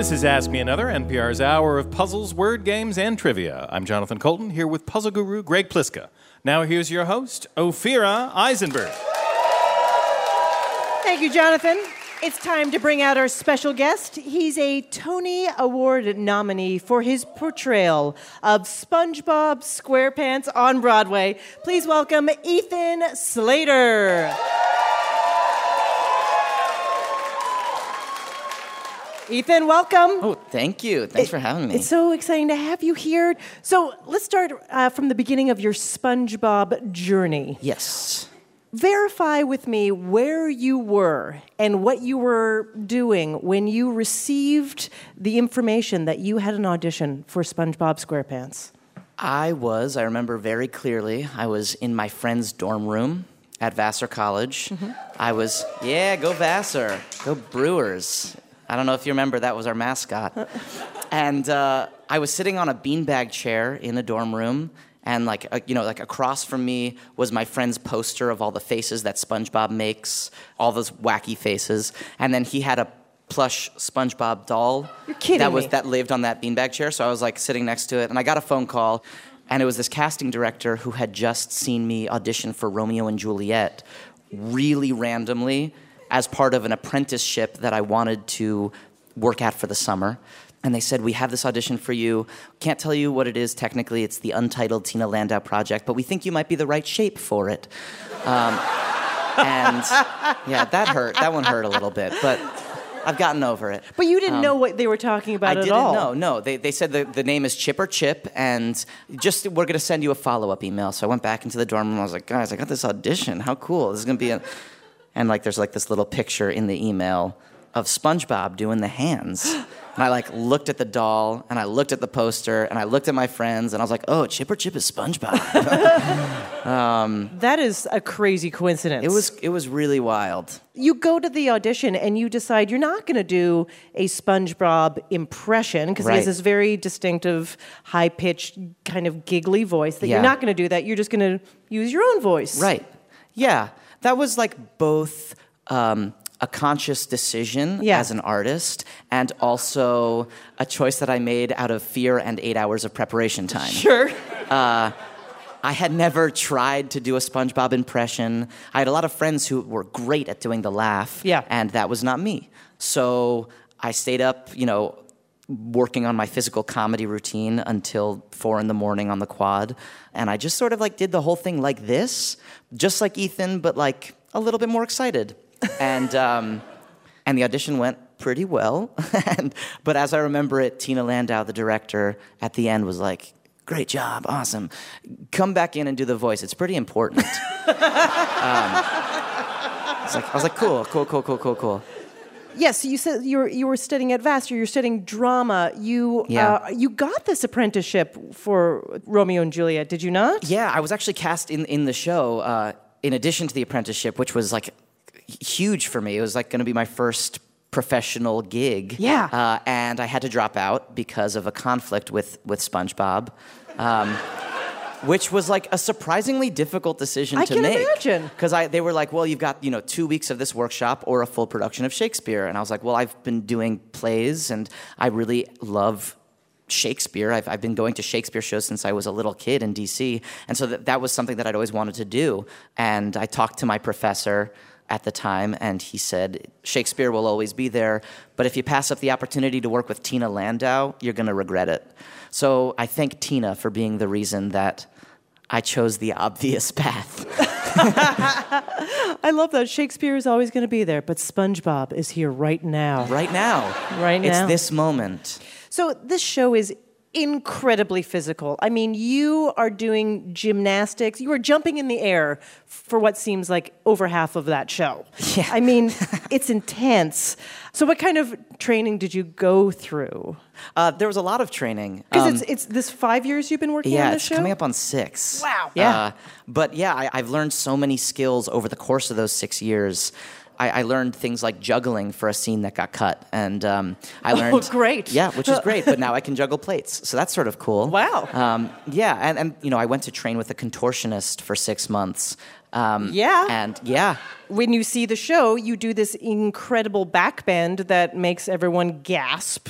This is Ask Me Another, NPR's hour of puzzles, word games, and trivia. I'm Jonathan Colton, here with puzzle guru Greg Pliska. Now here's your host, Ophira Eisenberg. Thank you, Jonathan. It's time to bring out our special guest. He's a Tony Award nominee for his portrayal of SpongeBob SquarePants on Broadway. Please welcome Ethan Slater. Ethan, welcome. Oh, thank you. Thanks for having me. It's so exciting to have you here. So let's start from the beginning of your SpongeBob journey. Yes. Verify with me where you were and what you were doing when you received the information that you had an audition for SpongeBob SquarePants. I remember very clearly, I was in my friend's dorm room at Vassar College. Mm-hmm. Go Vassar, go Brewers. I don't know if you remember, that was our mascot. And I was sitting on a beanbag chair in the dorm room, and across from me was my friend's poster of all the faces that SpongeBob makes, all those wacky faces. And then he had a plush SpongeBob doll. You're kidding me. That lived on that beanbag chair. So I was like sitting next to it, and I got a phone call, and it was this casting director who had just seen me audition for Romeo and Juliet really randomly as part of an apprenticeship that I wanted to work at for the summer. And they said, we have this audition for you. Can't tell you what it is technically. It's the Untitled Tina Landau project, but we think you might be the right shape for it. And yeah, that hurt. That one hurt a little bit, but I've gotten over it. But you didn't know what they were talking about at all. I didn't know, no. They said the name is Chip or Chip, and we're going to send you a follow-up email. So I went back into the dorm room, and I was like, guys, I got this audition. How cool. This is going to be And there's this little picture in the email of SpongeBob doing the hands. And I looked at the doll, and I looked at the poster, and I looked at my friends, and I was like, oh, Chip or Chip is SpongeBob. That is a crazy coincidence. It was really wild. You go to the audition, and you decide you're not going to do a SpongeBob impression, because he has this very distinctive, high-pitched, kind of giggly voice, that you're not going to do that. You're just going to use your own voice. Right. Yeah. That was both a conscious decision as an artist and also a choice that I made out of fear and 8 hours of preparation time. Sure. I had never tried to do a SpongeBob impression. I had a lot of friends who were great at doing the laugh, and that was not me. So I stayed up, working on my physical comedy routine until 4 a.m. on the quad. And I just sort of did the whole thing like this, just like Ethan, but a little bit more excited. And the audition went pretty well. But as I remember it, Tina Landau, the director, at the end was like, great job, awesome. Come back in and do the voice. It's pretty important. I was like, cool. Yes, you said you were studying at Vassar. You're studying drama. You got this apprenticeship for Romeo and Juliet, did you not? Yeah, I was actually cast in the show in addition to the apprenticeship, which was huge for me. It was going to be my first professional gig. Yeah. And I had to drop out because of a conflict with SpongeBob. Which was a surprisingly difficult decision to make. I can imagine. Because they were like, well, you've got 2 weeks of this workshop or a full production of Shakespeare. And I was like, well, I've been doing plays and I really love Shakespeare. I've been going to Shakespeare shows since I was a little kid in D.C. And so that was something that I'd always wanted to do. And I talked to my professor at the time, and he said, Shakespeare will always be there, but if you pass up the opportunity to work with Tina Landau, you're going to regret it. So I thank Tina for being the reason that I chose the obvious path. I love that. Shakespeare is always going to be there, but SpongeBob is here right now. Right now. It's this moment. So this show is incredibly physical. I mean, you are doing gymnastics. You are jumping in the air for what seems like over half of that show. Yeah. I mean, it's intense. So what kind of training did you go through? There was a lot of training. Because it's this 5 years you've been working on this show? Yeah, it's coming up on 6. Wow. Yeah. But yeah, I've learned so many skills over the course of those 6 years. I learned things like juggling for a scene that got cut, and I learned. Oh, great! Yeah, which is great. But now I can juggle plates, so that's sort of cool. Wow. Yeah, and I went to train with a contortionist for 6 months. Yeah. And yeah. When you see the show, you do this incredible back bend that makes everyone gasp.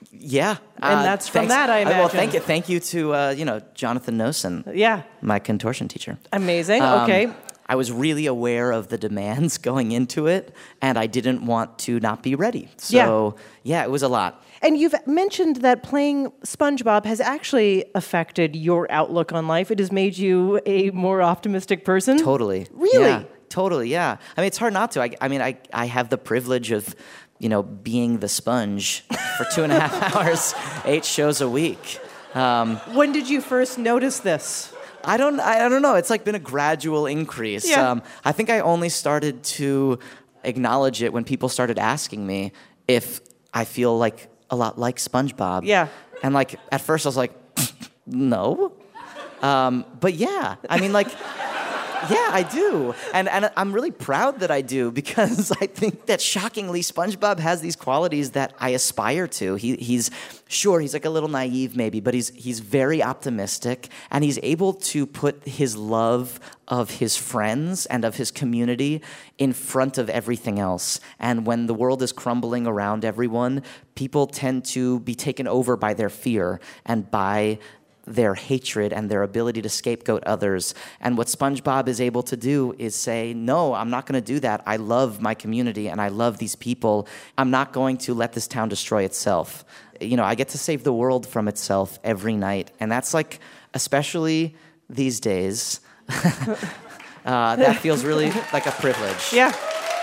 Yeah. And that's from that, I imagine. Well, thank you to, Jonathan Nosen. Yeah. My contortion teacher. Amazing. Okay. I was really aware of the demands going into it, and I didn't want to not be ready. So, yeah, it was a lot. And you've mentioned that playing SpongeBob has actually affected your outlook on life. It has made you a more optimistic person. Totally. Really? Yeah, totally, yeah. I mean, it's hard not to. I have the privilege of, being the sponge for 2.5 hours, 8 shows a week. When did you first notice this? I don't know. It's been a gradual increase. Yeah. I think I only started to acknowledge it when people started asking me if I feel like a lot like SpongeBob. Yeah. And at first I was like, no. But yeah, yeah, I do. And I'm really proud that I do, because I think that shockingly SpongeBob has these qualities that I aspire to. He's like a little naive maybe, but he's very optimistic, and he's able to put his love of his friends and of his community in front of everything else. And when the world is crumbling around everyone, people tend to be taken over by their fear and by their hatred and their ability to scapegoat others. And what SpongeBob is able to do is say, no, I'm not going to do that. I love my community and I love these people. I'm not going to let this town destroy itself. I get to save the world from itself every night. And that's especially these days, that feels really like a privilege. Yeah.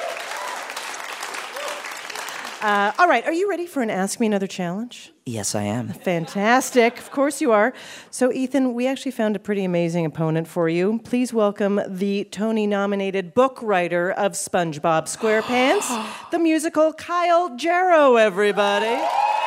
All right, are you ready for an Ask Me Another challenge? Yes, I am. Fantastic. Of course you are. So, Ethan, we actually found a pretty amazing opponent for you. Please welcome the Tony-nominated book writer of SpongeBob SquarePants, the musical, Kyle Jarrow, everybody.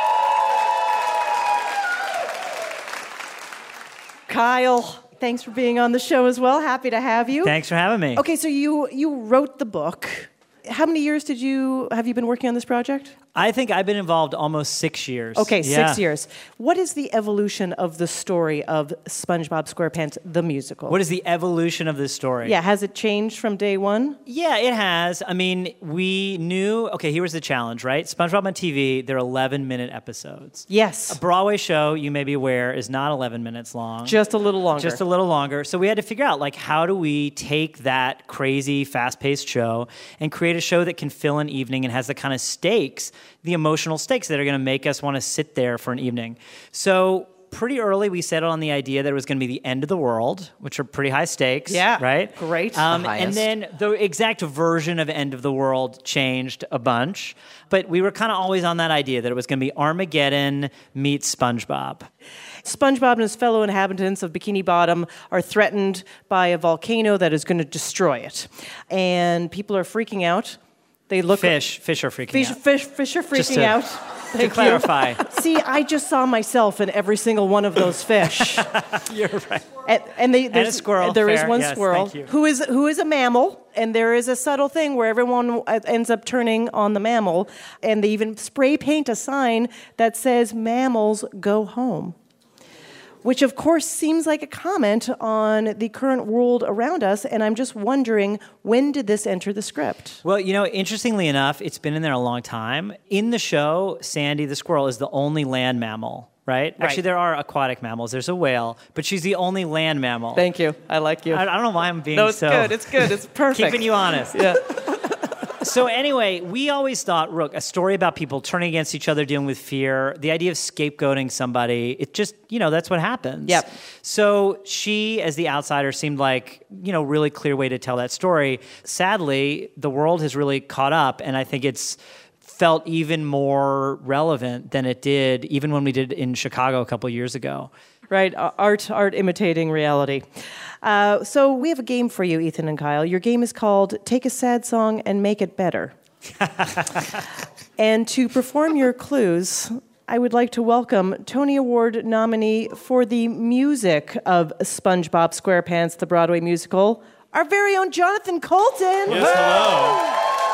Kyle, thanks for being on the show as well. Happy to have you. Thanks for having me. Okay, so you wrote the book. How many years have you been working on this project? I think I've been involved almost 6 years. Okay, 6 years. What is the evolution of the story of SpongeBob SquarePants, the musical? What is the evolution of this story? Yeah, has it changed from day one? Yeah, it has. I mean, we knew, okay, here was the challenge, right? SpongeBob on TV, they're 11-minute episodes. Yes. A Broadway show, you may be aware, is not 11 minutes long. Just a little longer. Just a little longer. So we had to figure out, how do we take that crazy, fast-paced show and create a show that can fill an evening and has the kind of stakes, the emotional stakes that are going to make us want to sit there for an evening. So pretty early, we settled on the idea that it was going to be the end of the world, which are pretty high stakes. Yeah, right? Great. And then the exact version of end of the world changed a bunch. But we were kind of always on that idea that it was going to be Armageddon meets SpongeBob. SpongeBob and his fellow inhabitants of Bikini Bottom are threatened by a volcano that is going to destroy it. And people are freaking out. They look Fish are freaking out. Fish are freaking out. To clarify. See, I just saw myself in every single one of those fish. You're right. And a squirrel. There is Fair. one Yes, squirrel thank you. who is a mammal, and there is a subtle thing where everyone ends up turning on the mammal, and they even spray paint a sign that says "Mammals go home," which of course seems like a comment on the current world around us, and I'm just wondering, when did this enter the script? Well, interestingly enough, it's been in there a long time. In the show, Sandy the squirrel is the only land mammal, right? Actually, there are aquatic mammals. There's a whale, but she's the only land mammal. Thank you. I like you. I don't know why I'm being No, it's good. It's good. It's perfect. keeping you honest. Yeah. So anyway, we always thought, look, a story about people turning against each other, dealing with fear, the idea of scapegoating somebody, it just, that's what happens. Yep. So she, as the outsider, seemed like, really clear way to tell that story. Sadly, the world has really caught up, and I think it's felt even more relevant than it did even when we did it in Chicago a couple of years ago. Right, art imitating reality. So we have a game for you, Ethan and Kyle. Your game is called Take a Sad Song and Make It Better. And to perform your clues, I would like to welcome Tony Award nominee for the music of SpongeBob SquarePants, the Broadway musical, our very own Jonathan Coulton. Yes, hello.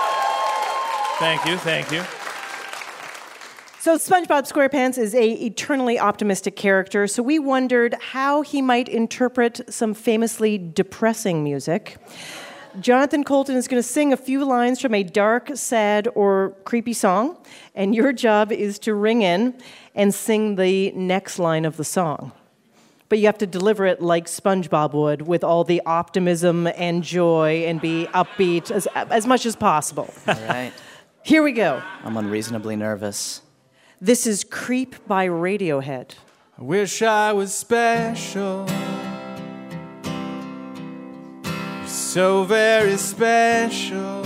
Thank you. So SpongeBob SquarePants is a eternally optimistic character, so we wondered how he might interpret some famously depressing music. Jonathan Coulton is going to sing a few lines from a dark, sad, or creepy song, and your job is to ring in and sing the next line of the song. But you have to deliver it like SpongeBob would, with all the optimism and joy, and be upbeat as much as possible. All right. Here we go. I'm unreasonably nervous. This is Creep by Radiohead. I wish I was special. You're so very special.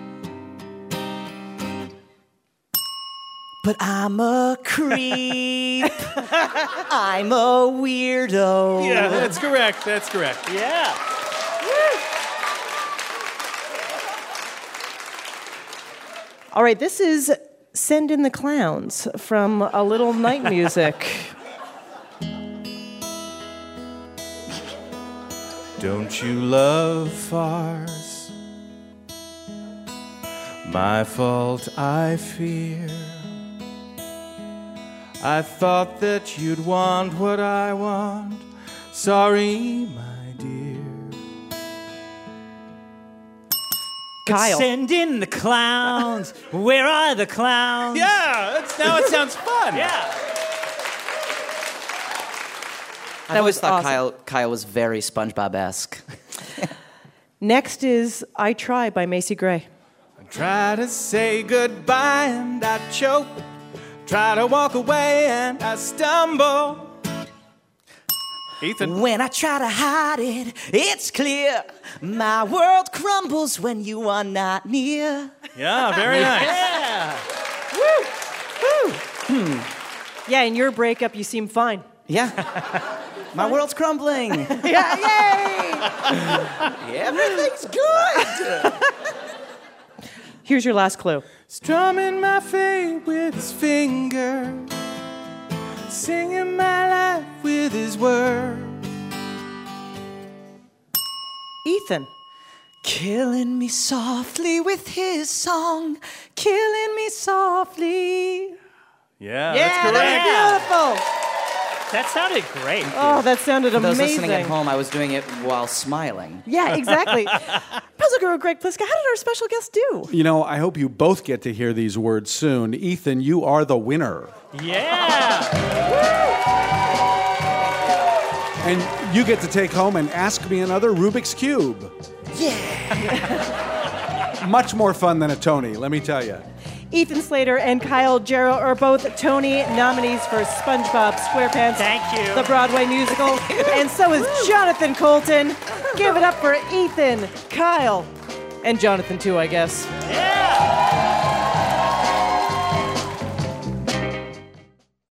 But I'm a creep. I'm a weirdo. Yeah, that's correct. That's correct. Yeah. All right, this is Send in the Clowns from A Little Night Music. Don't you love farce? My fault, I fear. I thought that you'd want what I want. Sorry, my dear. Kyle. Send in the clowns. Where are the clowns? Yeah, now it sounds fun. Yeah. I always was thought awesome. Kyle was very SpongeBob-esque. Next is I Try by Macy Gray. I try to say goodbye and I choke. Try to walk away and I stumble. Ethan. When I try to hide it, it's clear. My world crumbles when you are not near. Yeah, very nice. Yeah. Yeah, in your breakup, you seem fine. Yeah. My world's crumbling. Yeah, yay! Everything's good. Here's your last clue. Strumming my fate with his finger, singing my life with his words. Ethan. Killing me softly with his song. Killing me softly. Yeah, Yeah, that's correct. that's beautiful. That sounded great. Oh, that sounded For those amazing. listening at home, I was doing it while smiling. Yeah, exactly. Puzzle Guru Greg Pliska, how did our special guest do? You know, I hope you both get to hear these words soon. Ethan, you are the winner. Yeah. And you get to take home and ask me another Rubik's Cube. Yeah. Much more fun than a Tony, let me tell you. Ethan Slater and Kyle Jarrow are both Tony nominees for SpongeBob SquarePants. Thank you. The Broadway musical. And so is Jonathan Coulton. Give it up for Ethan, Kyle, and Jonathan too, I guess. Yeah.